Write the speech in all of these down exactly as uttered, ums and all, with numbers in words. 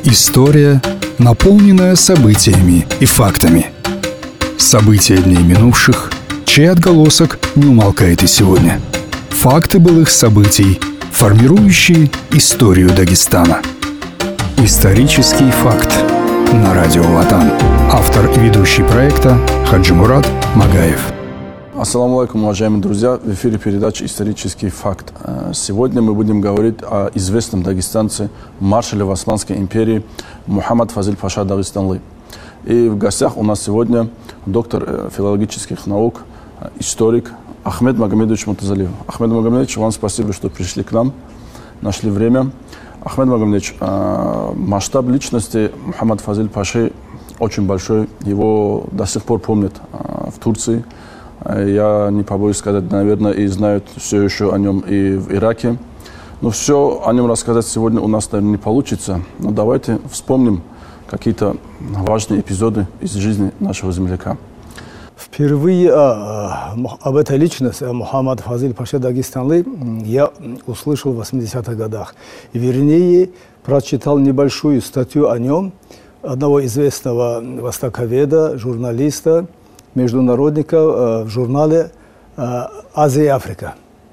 История, наполненная событиями и фактами. События дней минувших, чей отголосок не умолкает и сегодня. Факты былых событий, формирующие историю Дагестана. Исторический факт на радио Ватан. Автор и ведущий проекта Хаджимурат Магаев. Ассаламу алейкум, уважаемые друзья. В эфире передача «Исторический факт». Сегодня мы будем говорить о известном дагестанце, маршале в Османской империи Мухаммад Фазиль Паша Дагестанлы. И в гостях у нас сегодня доктор филологических наук, историк Ахмед Магомедович Мутазалиев. Ахмед Магомедович, вам спасибо, что пришли к нам, нашли время. Ахмед Магомедович, масштаб личности Мухаммад Фазиль Паши очень большой. Его до сих пор помнят в Турции. Я не побоюсь сказать, наверное, и знают все еще о нем и в Ираке. Но все о нем рассказать сегодня у нас, наверное, не получится. Но давайте вспомним какие-то важные эпизоды из жизни нашего земляка. Впервые а, об этой личности, Мухаммад Фазиль Паша Дагестанлы, я услышал в восьмидесятых годах. Вернее, прочитал небольшую статью о нем одного известного востоковеда, журналиста, международника в журнале «Азия и Африка».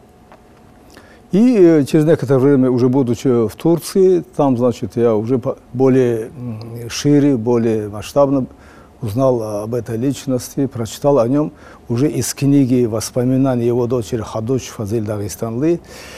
И через некоторое время, уже будучи в Турции, там, значит, я уже более шире, более масштабно узнал об этой личности, прочитал о нем уже из книги воспоминаний его дочери Хадуч Фазиль Дагестанлы.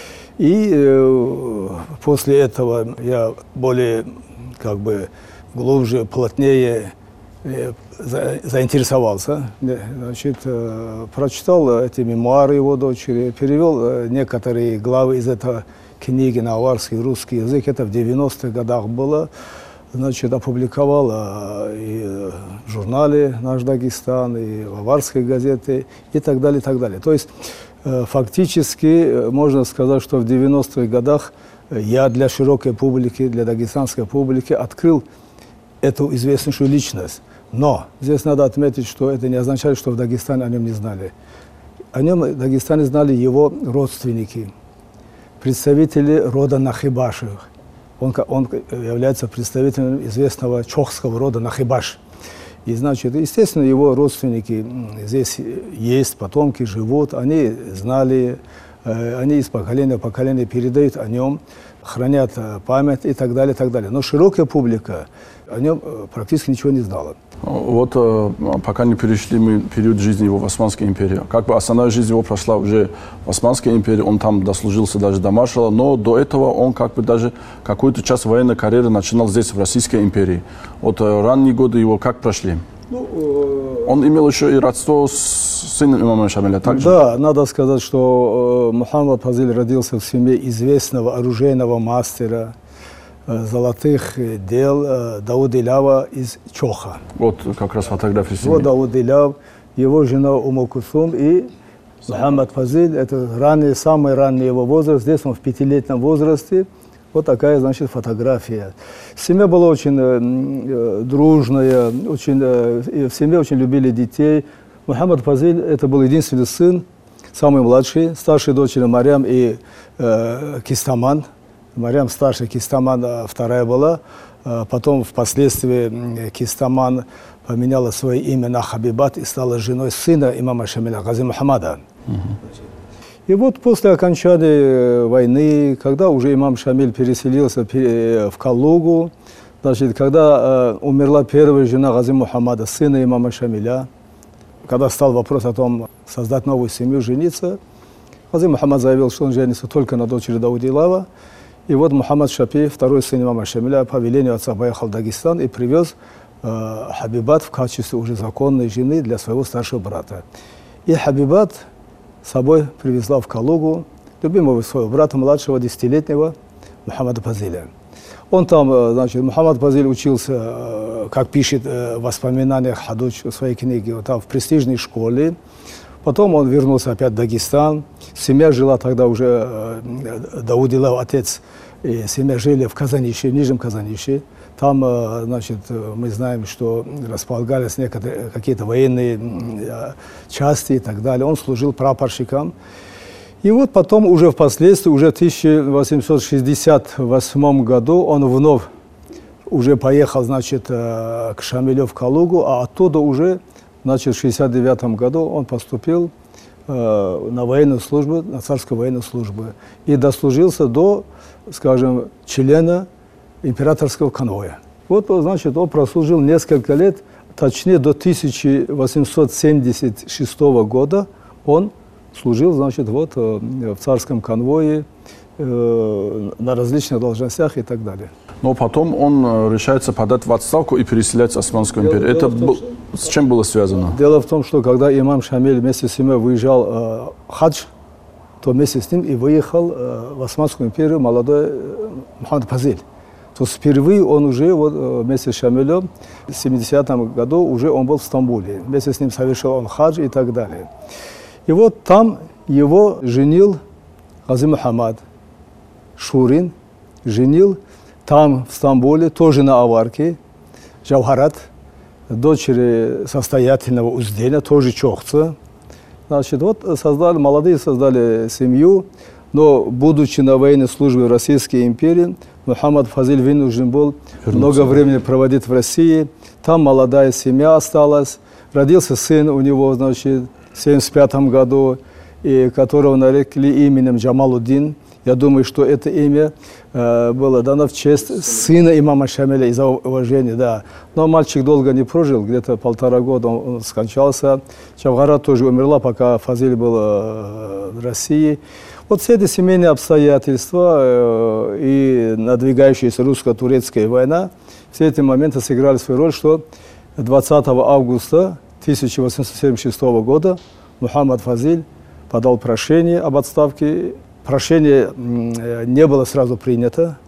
И э, после этого я более, как бы, глубже, плотнее э, за, заинтересовался. Значит, э, прочитал эти мемуары его дочери, перевел э, некоторые главы из этой книги на аварский, русский язык. Это в девяностых годах было. Значит, опубликовал э, и в журнале «Наш Дагестан», и в аварской газете, и так далее, и так далее. То есть, э, фактически, можно сказать, что в девяностых годах я для широкой публики, для дагестанской публики открыл эту известнейшую личность. Но здесь надо отметить, что это не означает, что в Дагестане о нем не знали. О нем в Дагестане знали его родственники, представители рода Нахибашевых. Он, он является представителем известного чохского рода Нахибаш. И, значит, естественно, его родственники здесь есть, потомки живут, они знали, они из поколения в поколение передают о нем, хранят память и так далее, и так далее. Но широкая публика о нем практически ничего не знала. Вот пока не перешли мы период жизни его в Османской империи. Как бы основная жизнь его прошла уже в Османской империи, он там дослужился даже до маршала, но до этого он как бы даже какую-то часть военной карьеры начинал здесь, в Российской империи. Вот ранние годы его как прошли? Ну, он имел еще и родство с сыном имама Шамиля, также? Да, надо сказать, что Мухаммад Фазиль родился в семье известного оружейного мастера золотых дел Дауд Илява из Чоха. Вот как раз фотографии семьи. Вот Дауд Иляв, его жена Уму Кусум и Мухаммад Фазиль. Это ранний, самый ранний его возраст. Здесь он в пятилетнем возрасте. Вот такая, значит, фотография. Семья была очень э, дружная, очень, э, в семье очень любили детей. Мухаммад Фазиль это был единственный сын, самый младший, старшей дочери Марьям и э, Кистаман. Марьям старшая, Кистаман вторая была. Потом впоследствии Кистаман поменяла свое имя на Хабибат и стала женой сына имама Шамиля, Гази Мухаммада. Uh-huh. И вот после окончания войны, когда уже имам Шамиль переселился в Калугу, значит, когда умерла первая жена Гази Мухаммада, сына имама Шамиля, когда стал вопрос о том, создать новую семью, жениться, Гази Мухаммад заявил, что он женится только на дочери Дауди Илава. И вот Мухаммад Шапи, второй сын имама Шамиля, по велению отца поехал в Дагестан и привез э, Хабибат в качестве уже законной жены для своего старшего брата. И Хабибат с собой привезла в Калугу любимого своего брата, младшего, десятилетнего Мухаммада Фазиля. Он там, значит, Мухаммад Фазиль учился, как пишет в воспоминаниях Хадуч в своей книге, там в престижной школе. Потом он вернулся опять в Дагестан. Семья жила тогда уже, Дауд Илав, отец, и семья жили в Казанище, в Нижнем Казанище. Там, значит, мы знаем, что располагались некоторые какие-то военные части и так далее. Он служил прапорщиком. И вот потом уже впоследствии, уже в тысяча восемьсот шестьдесят восьмом году он вновь уже поехал, значит, к Шамилю в Калугу, а оттуда уже, значит, в шестьдесят девятом году он поступил на военную службу, на царскую военную службу. И дослужился до, скажем, члена императорского конвоя. Вот, значит, он прослужил несколько лет, точнее, до тысяча восемьсот семьдесят шестого года он служил, значит, вот в царском конвое, на различных должностях и так далее. Но потом он решается подать в отставку и переселять в Османскую империю. Это том, что... с чем было связано? Дело в том, что когда имам Шамиль вместе с семьей выезжал э, хадж, то вместе с ним и выехал э, в Османскую империю молодой э, Мухаммад Фазиль. То есть впервые он уже вот, вместе с Шамилем в семидесятом году уже он был в Стамбуле. Вместе с ним совершил он хадж и так далее. И вот там его женил Гази Мухаммад Шурин, женил там, в Стамбуле, тоже на аварке, Джавхарат, дочери состоятельного узденя, тоже чохца. Значит, вот создали, молодые создали семью, но, будучи на военной службе в Российской империи, Мухаммад Фазиль вынужден был Вернуться. много времени проводить в России. Там молодая семья осталась. Родился сын у него, значит, в семьдесят пятом году, и которого нарекли именем Джамалуддин. Я думаю, что это имя э, было дано в честь сына имама Шамиля из-за уважения, да. Но мальчик долго не прожил, где-то полтора года он, он скончался. Джавхарат тоже умерла, пока Фазиль был э, в России. Вот все эти семейные обстоятельства э, и надвигающаяся русско-турецкая война, все эти моменты сыграли свою роль, что двадцатого августа тысяча восемьсот семьдесят шестого года Мухаммад Фазиль подал прошение об отставке. Прошение не было сразу принято,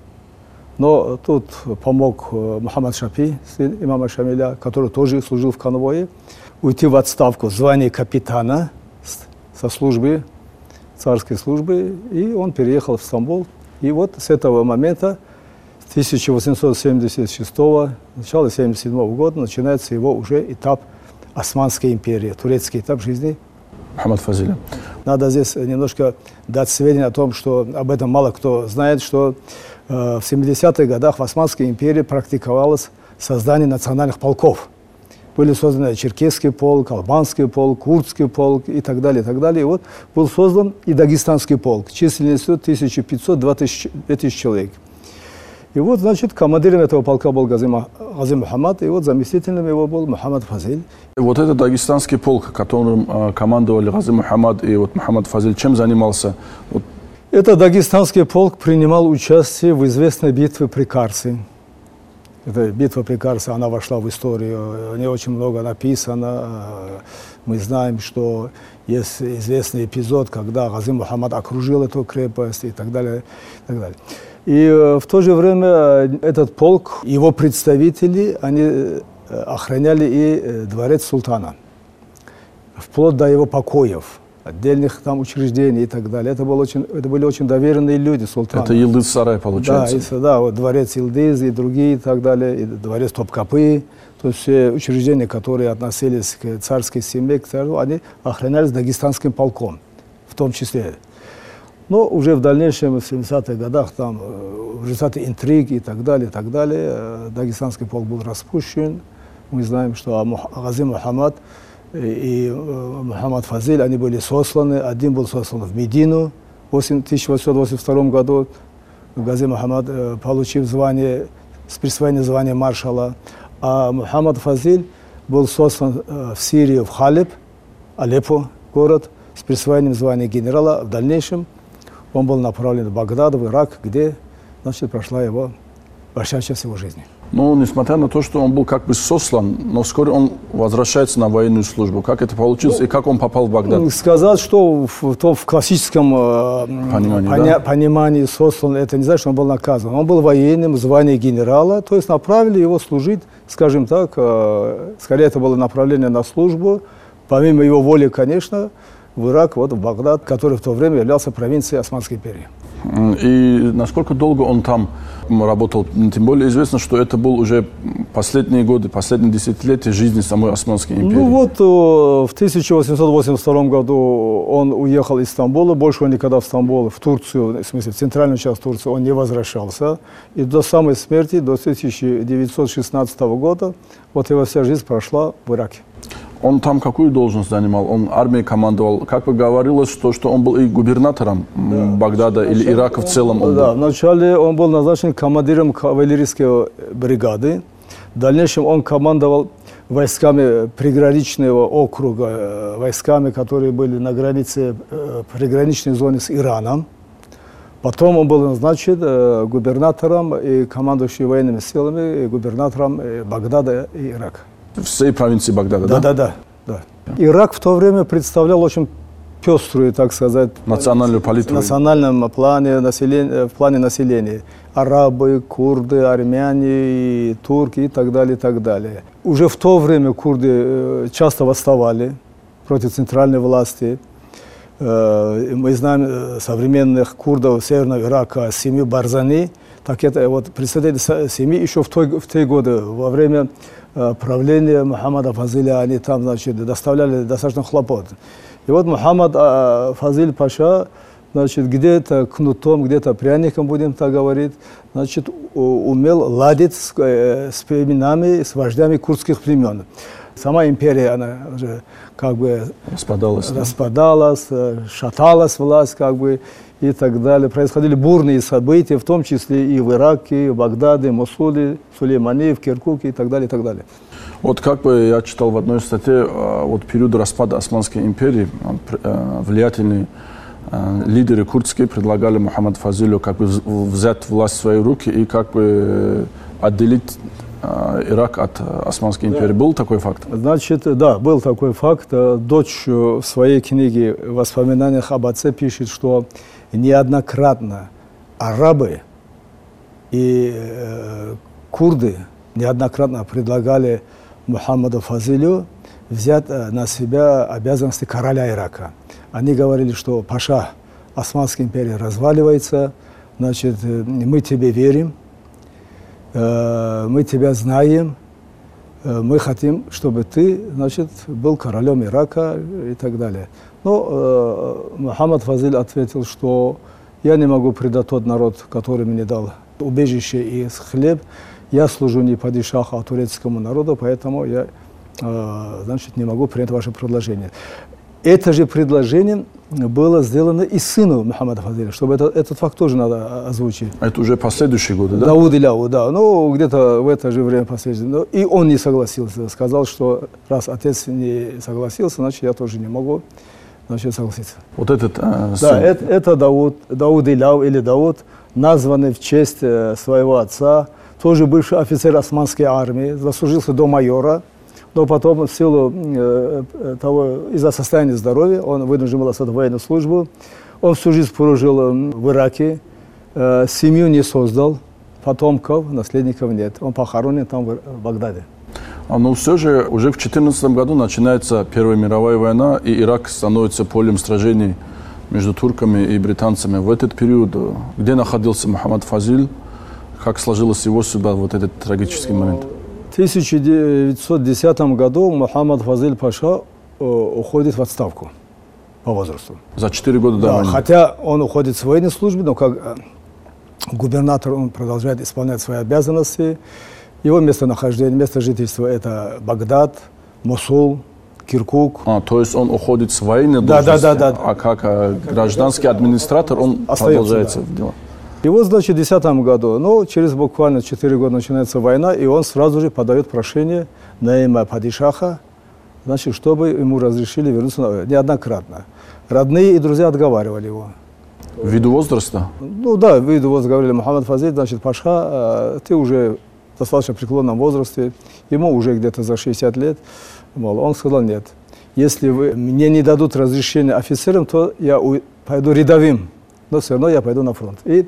но тут помог Мухаммад Шапи, сын имама Шамиля, который тоже служил в конвое, уйти в отставку в звании капитана со службы, царской службы, и он переехал в Стамбул. И вот с этого момента, с тысяча восемьсот семьдесят шестого, начала семьдесят седьмого года, начинается его уже этап Османской империи, турецкий этап жизни Мухаммад Фазиля. Надо здесь немножко дать сведения о том, что об этом мало кто знает, что э, в семидесятых годах в Османской империи практиковалось создание национальных полков. Были созданы черкесский полк, албанский полк, курдский полк и так далее, и так далее. И вот был создан и дагестанский полк, численностью тысяча пятьсот - две тысячи человек. И вот, значит, командиром этого полка был Гази, Гази Мухаммад, и вот заместителем его был Мухаммад Фазиль. Вот этот дагестанский полк, которым э, командовали Гази Мухаммад и вот Мухаммад Фазиль, чем занимался? Вот. Этот дагестанский полк принимал участие в известной битве при Карсе. Эта битва при Карсе, она вошла в историю, о ней очень много написано. Мы знаем, что есть известный эпизод, когда Гази Мухаммад окружил эту крепость и так далее. И так далее. И в то же время этот полк, его представители, они охраняли и дворец султана, вплоть до его покоев, отдельных там учреждений и так далее. Это, был очень, это были очень доверенные люди султана. Это Йылдыз-сарай, получается? Да, и, да, вот дворец Йылдыз и другие и так далее, и дворец Топкапы. То есть все учреждения, которые относились к царской семье, к царю, они охранялись дагестанским полком, в том числе. Но уже в дальнейшем, в семидесятых годах, там, в результате интриг и так далее, и так далее, дагестанский полк был распущен. Мы знаем, что Гази Мухаммад и Мухаммад Фазиль, они были сосланы. Один был сослан в Медину в тысяча восемьсот восемьдесят втором году. Гази Мухаммад, получив звание, с присвоением звания маршала. А Мухаммад Фазиль был сослан в Сирию, в Халеб, Алеппо, город, с присвоением звания генерала. В дальнейшем он был направлен в Багдад, в Ирак, где, значит, прошла его большая часть его жизни. Ну, несмотря на то, что он был как бы сослан, но вскоре он возвращается на военную службу. Как это получилось, ну, и как он попал в Багдад? Сказать, что в, то в классическом понимании, поня, да? понимании сослан, это не значит, что он был наказан. Он был военным, в звании генерала, то есть направили его служить, скажем так, скорее это было направление на службу, помимо его воли, конечно, в Ирак, вот в Багдад, который в то время являлся провинцией Османской империи. И насколько долго он там работал. Тем более известно, что это был уже последние годы, последние десятилетия жизни самой Османской империи. Ну вот в тысяча восемьсот восемьдесят втором году он уехал из Стамбула, больше он никогда в Стамбул, в Турцию, в смысле в центральную часть Турции, он не возвращался. И до самой смерти, до тысяча девятьсот шестнадцатого года, вот его вся жизнь прошла в Ираке. Он там какую должность занимал? Он армией командовал. Как бы говорилось, что, что он был и губернатором да. Багдада или вначале Ирака в целом? Он, да, был. вначале он был назначен командиром кавалерийской бригады. В дальнейшем он командовал войсками приграничного округа, войсками, которые были на границе, приграничной зоны с Ираном. Потом он был назначен губернатором и командующим военными силами, и губернатором Багдада и Ирака. Всей провинции Багдада, да? Да, да, да, да. Ирак в то время представлял очень пеструю, так сказать, национальную политику. В национальном плане населения, в плане населения. Арабы, курды, армяне, турки и так далее, и так далее. Уже в то время курды часто восставали против центральной власти. Мы знаем современных курдов Северного Ирака, семью Барзани. Так это вот представители семьи еще в, той, в те годы, во время правления Мухаммада Фазиля, они там, значит, доставляли достаточно хлопот. И вот Мухаммад Фазиль Паша, значит, где-то кнутом, где-то пряником, будем так говорить, значит, умел ладить с, с племенами, с вождями курдских племен. Сама империя, она уже как бы распадалась, распадалась, да? шаталась власть, как бы, и так далее. Происходили бурные события, в том числе и в Ираке, и в Багдаде, Мосуле, Сулеймане, в Киркуке и так далее, и так далее. Вот как бы я читал в одной статье, вот период распада Османской империи, влиятельные лидеры курдские предлагали Мухаммаду Фазилю как бы взять власть в свои руки и как бы отделить Ирак от Османской империи. Да. Был такой факт? Значит, да, был такой факт. Дочь в своей книге в воспоминаниях об отце пишет, что неоднократно арабы и э, курды неоднократно предлагали Мухаммаду Фазилю взять на себя обязанности короля Ирака. Они говорили, что Паша, Османская империя разваливается, значит, мы тебе верим, мы тебя знаем, мы хотим, чтобы ты, значит, был королем Ирака и так далее. Но э, Мухаммад Фазиль ответил, что я не могу предать тот народ, который мне дал убежище и хлеб. Я служу не падишаху, а турецкому народу, поэтому я, э, значит, не могу принять ваше предложение. Это же предложение было сделано и сыну Мухаммада Фазиля, чтобы это, этот факт тоже надо озвучить. Это уже последующие годы, да? Дауд Иляу, да. Ну, где-то в это же время последующие. Но и он не согласился. Сказал, что раз отец не согласился, значит, я тоже не могу, значит, согласиться. Вот этот э, сын. Да, это, это Дауд, Дауд Иляу или Дауд, названный в честь своего отца, тоже бывший офицер османской армии, заслужился до майора. Но потом, в силу э, того, из-за состояния здоровья, он вынужден был оставить военную службу. Он всю жизнь прожил в Ираке, э, семью не создал, потомков, наследников нет. Он похоронен там, в, в Багдаде. А, но все же уже в две тысячи четырнадцатом году начинается Первая мировая война, и Ирак становится полем сражений между турками и британцами. В этот период, где находился Мухаммад Фазиль, как сложилась его судьба в вот этот трагический момент? В тысяча девятьсот десятом году Мухаммад Фазиль Паша э, уходит в отставку по возрасту. За четыре года до да, войны? Хотя он уходит с военной службы, но как э, губернатор он продолжает исполнять свои обязанности. Его местонахождение, место жительства – это Багдад, Мосул, Киркук. А, то есть он уходит с военной да, должности, да, да, да. а как а, гражданский администратор он остается, продолжается да. в дело? И вот, значит, в две тысячи десятом году, ну, через буквально четыре года начинается война, и он сразу же подает прошение Наима Падишаха, значит, чтобы ему разрешили вернуться на... неоднократно. Родные и друзья отговаривали его. Ввиду возраста? Ну да, ввиду возраста говорили, Мухаммад Фазиль, значит, Паша, ты уже в достаточно преклонном возрасте, ему уже где-то за шестьдесят лет, мол, он сказал, нет, если вы мне не дадут разрешение офицерам, то я пойду рядовым. Но все равно я пойду на фронт. И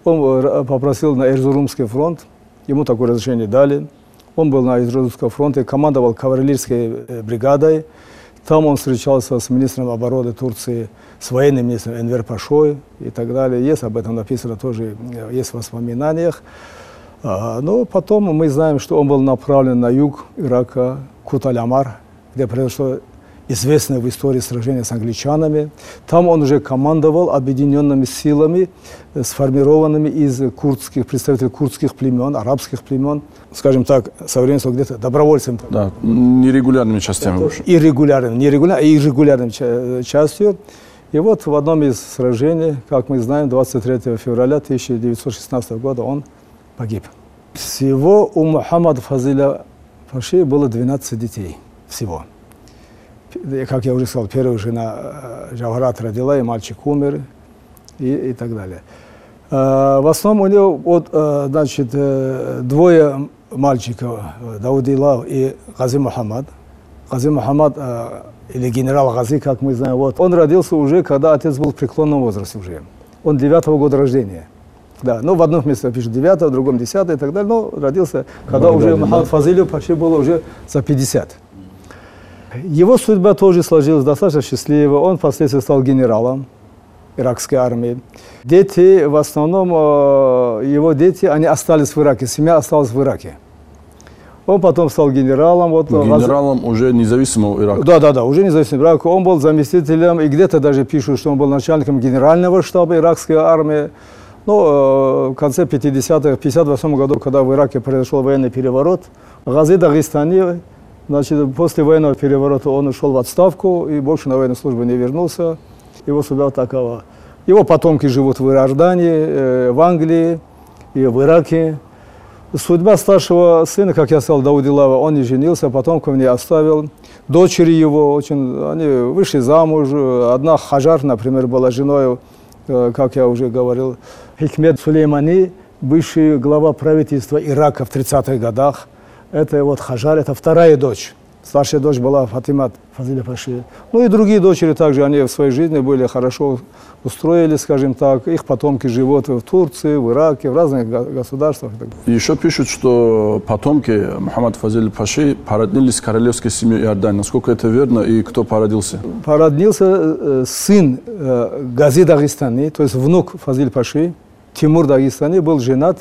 он попросил на Эрзурумский фронт, ему такое разрешение дали. Он был на Эрзурумском фронте, командовал кавалерийской бригадой. Там он встречался с министром обороны Турции, с военным министром Энвер Пашой и так далее. Есть об этом написано тоже, есть в воспоминаниях. Но потом мы знаем, что он был направлен на юг Ирака, Кут-аль-Амар, где произошло известное в истории сражение с англичанами. Там он уже командовал объединенными силами, сформированными из курдских, представителей курдских племен, арабских племен, скажем так, современных где-то добровольцами. Да, нерегулярными частями. Иррегулярными, нерегулярными, иррегулярной частью. И вот в одном из сражений, как мы знаем, двадцать третьего февраля тысяча девятьсот шестнадцатого года он погиб. Всего у Мухаммада Фазиля Паши было двенадцать детей. Всего. Как я уже сказал, первая жена Джавхарат родила, и мальчик умер, и, и так далее. В основном у него вот, значит, двое мальчиков, Даудилав и Гази Мухаммад. Гази Мухаммад, или генерал Гази, как мы знаем, вот, он родился уже, когда отец был в преклонном возрасте уже. Он девятого года рождения. Да, ну в одном месте пишет девятого, в другом десятого и так далее, но родился, когда уже Мухаммад Фазилю почти было уже за пятьдесят. Его судьба тоже сложилась достаточно счастливо. Он впоследствии стал генералом иракской армии. Дети, в основном, его дети, они остались в Ираке, семья осталась в Ираке. Он потом стал генералом. Вот, генералом уже независимого Ирака. Да, да, да, уже независимого Ирака. Он был заместителем, и где-то даже пишут, что он был начальником генерального штаба иракской армии. Но в конце пятидесятых, в пятьдесят восьмом году, когда в Ираке произошел военный переворот, Гази Дагестани, значит, после военного переворота он ушел в отставку и больше на военную службу не вернулся. Его судьба такова. Его потомки живут в Иордании, в Англии и в Ираке. Судьба старшего сына, как я сказал, Даудилава, он не женился, потомков не оставил. Дочери его, очень, они вышли замуж. Одна Хаджар, например, была женой, как я уже говорил, Хикмет Сулеймани, бывший глава правительства Ирака в тридцатых годах. Это вот Хаджар, это вторая дочь. Старшая дочь была Фатима Фазиля Паши. Ну и другие дочери также, они в своей жизни были хорошо устроили, скажем так. Их потомки живут в Турции, в Ираке, в разных государствах. Еще пишут, что потомки Мухаммада Фазиля Паши породнились с королевской семьей Иордании. Насколько это верно и кто породился? Породнился э, сын э, Гази Дагестани, то есть внук Фазиль Паши, Тимур Дагестани, был женат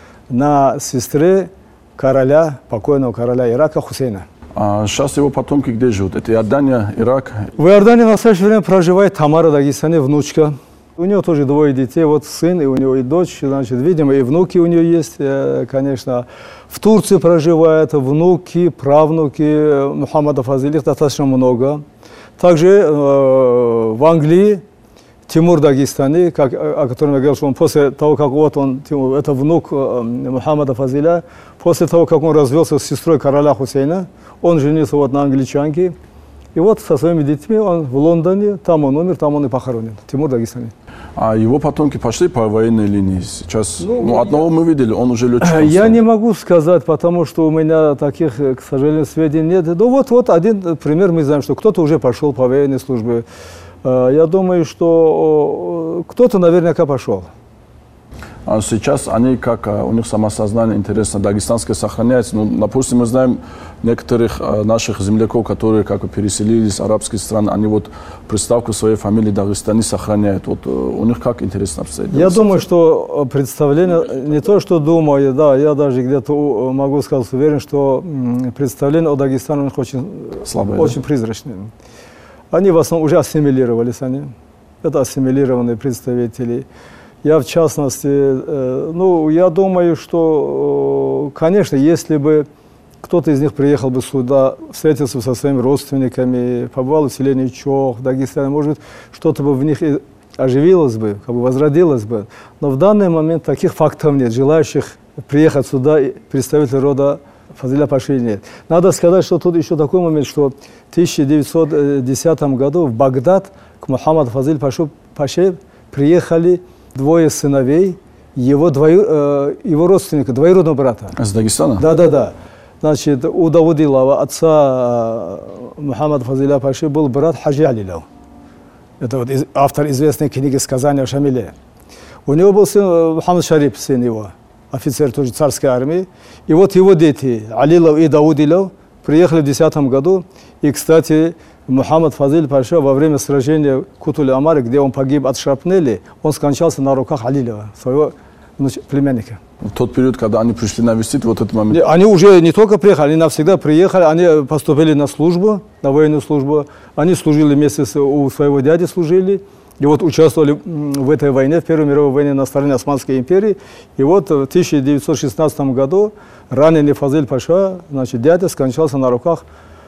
на сестре короля, покойного короля Ирака Хусейна. А сейчас его потомки где живут? Это Иордания, Ирак? В Иордании в настоящее время проживает Тамара Дагестани, внучка. У нее тоже двое детей, вот сын, и у него и дочь, значит, видимо, и внуки у нее есть, конечно. В Турции проживают внуки, правнуки Мухаммада Фазиля, их достаточно много. Также э, в Англии Тимур Дагестани, как, о котором я говорил, что он после того, как вот он, Тимур, это внук э, Мухаммада Фазиля, после того, как он развелся с сестрой короля Хусейна, он женился вот на англичанке. И вот со своими детьми он в Лондоне, там он умер, там он и похоронен. Тимур Дагестани. А его потомки пошли по военной линии сейчас? Ну, ну одного мы видели, он уже летчиком Я стал. Не могу сказать, потому что у меня таких, к сожалению, сведений нет. Ну вот, вот один пример мы знаем, что кто-то уже пошел по военной службе. Я думаю, что кто-то наверняка пошел. А сейчас они, как у них самосознание, интересно, дагестанское сохраняется. Ну, допустим, мы знаем некоторых наших земляков, которые как бы переселились в арабские страны, они вот приставку своей фамилии Дагестани сохраняют. Вот у них как интересно обстоит? Я думаю, что представление, не то, что думаю, да, я даже где-то могу сказать уверен, что представление о Дагестане у них очень, слабое, очень да? призрачное. Они в основном уже ассимилировались, они. Это ассимилированные представители. Я, в частности, э, ну, я думаю, что, э, конечно, если бы кто-то из них приехал бы сюда, встретился со своими родственниками, побывал в селении Чох, в Дагестане, может быть, что-то бы в них оживилось бы, как бы возродилось бы. Но в данный момент таких фактов нет. Желающих приехать сюда, представителей рода Фазиля Паши нет. Надо сказать, что тут еще такой момент, что в тысяча девятьсот десятом году в Багдад к Мухаммаду Фазилю Пашу, Паше приехали двое сыновей его, двою, э, его родственника, двоюродного брата. Из Дагестана? Да, да, да. Значит, у Даудилава, отца э, Мухаммада Фазиля Паши, был брат Хаджи Алилов. Это вот из, автор известной книги «Сказания о Шамиле». У него был сын Мухаммад Шарип, сын его, офицер тоже царской армии. И вот его дети, Алилов и Даудилов, приехали в десятом году. И, кстати, Мухаммад Фазиль Паша во время сражения Кутуль-Амары, где он погиб от шрапнели, он скончался на руках Алилева, своего племянника. В тот период, когда они пришли навестить, вот этот момент? Они уже не только приехали, они навсегда приехали, они поступили на службу, на военную службу. Они служили вместе с, у своего дяди служили. И вот участвовали в этой войне, в Первой мировой войне на стороне Османской империи. И вот в тысяча девятьсот шестнадцатом году раненый Фазиль Паша, значит, дядя скончался на руках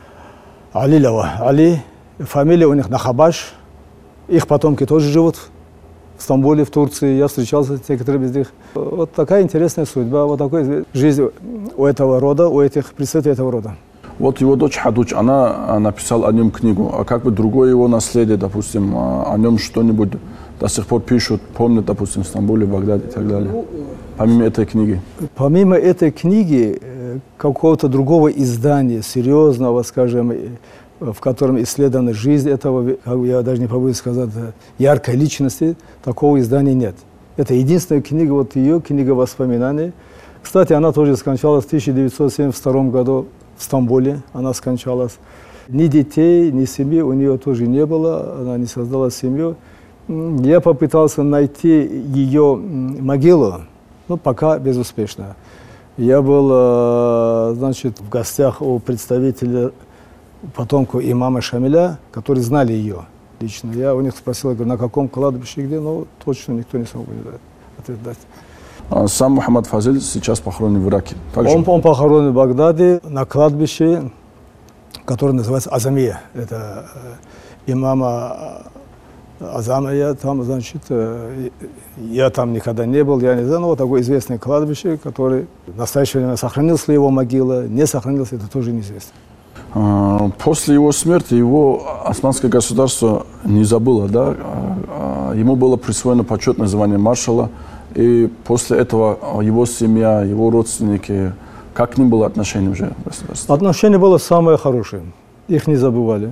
Алилева. Али, фамилия у них Нахабаш. Их потомки тоже живут в Стамбуле, в Турции. Я встречался с некоторыми из них. Вот такая интересная судьба, вот такая жизнь у этого рода, у этих представителей этого рода. Вот его дочь Хадуч, она написала о нем книгу, а как бы другое его наследие, допустим, о нем что-нибудь до сих пор пишут, помнят, допустим, в Стамбуле, в Багдаде и так далее, помимо этой книги? Помимо этой книги, какого-то другого издания, серьезного, скажем, в котором исследована жизнь этого, я даже не побоюсь сказать, яркой личности, такого издания нет. Это единственная книга, вот ее книга воспоминаний. Кстати, она тоже скончалась в тысяча девятьсот семьдесят втором году. В Стамбуле она скончалась. Ни детей, ни семьи у нее тоже не было, она не создала семью. Я попытался найти ее могилу, но пока безуспешно. Я был, значит, в гостях у представителя, потомка имама Шамиля, которые знали ее лично. Я у них спросил, говорю, на каком кладбище, где, но точно никто не смог ответ дать. Сам Мухаммад Фазиль сейчас похоронен в Ираке. Он, он похоронен в Багдаде на кладбище, которое называется Азамия. Это э, имама Азамия, там, значит, э, я там никогда не был, я не знаю, но вот такое известное кладбище, которое в настоящее время сохранилась ли его могила, не сохранилась, это тоже неизвестно. После его смерти его османское государство не забыло, да? Ему было присвоено почетное звание маршала. И после этого его семья, его родственники, как к ним было отношение уже в государстве? Отношение было самое хорошее. Их не забывали.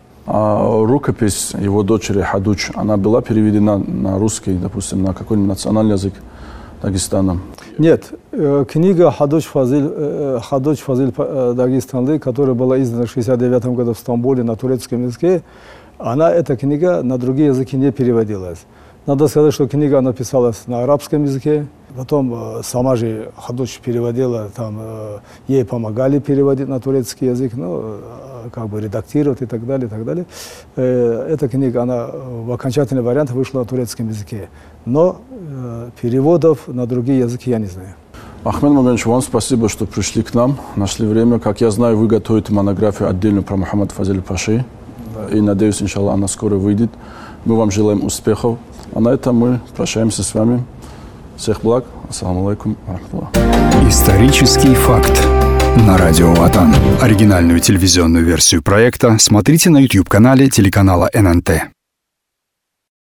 А рукопись его дочери Хадуч, она была переведена на русский, допустим, на какой-нибудь национальный язык Дагестана? Нет. Книга Хадуч Фазиль, Хадуч Фазиль Дагестанлы, которая была издана в шестьдесят девятом году в Стамбуле на турецком языке, она, эта книга, на другие языки не переводилась. Надо сказать, что книга написалась на арабском языке, потом э, сама же Хадуч переводила, там, э, ей помогали переводить на турецкий язык, ну, э, как бы редактировать и так далее, и так далее. Э, эта книга, она в окончательный вариант вышла на турецком языке, но э, переводов на другие языки я не знаю. Ахмед Магомедович, вам спасибо, что пришли к нам, нашли время. Как я знаю, вы готовите монографию отдельно про Мухаммада Фазиля Паши, да. И надеюсь, иншаллах, она скоро выйдет. Мы вам желаем успехов. А на этом мы прощаемся с вами. Всех благ. Ассаламу алейкум. Исторический факт на радио Ватан. Оригинальную телевизионную версию проекта смотрите на YouTube-канале телеканала эн эн тэ.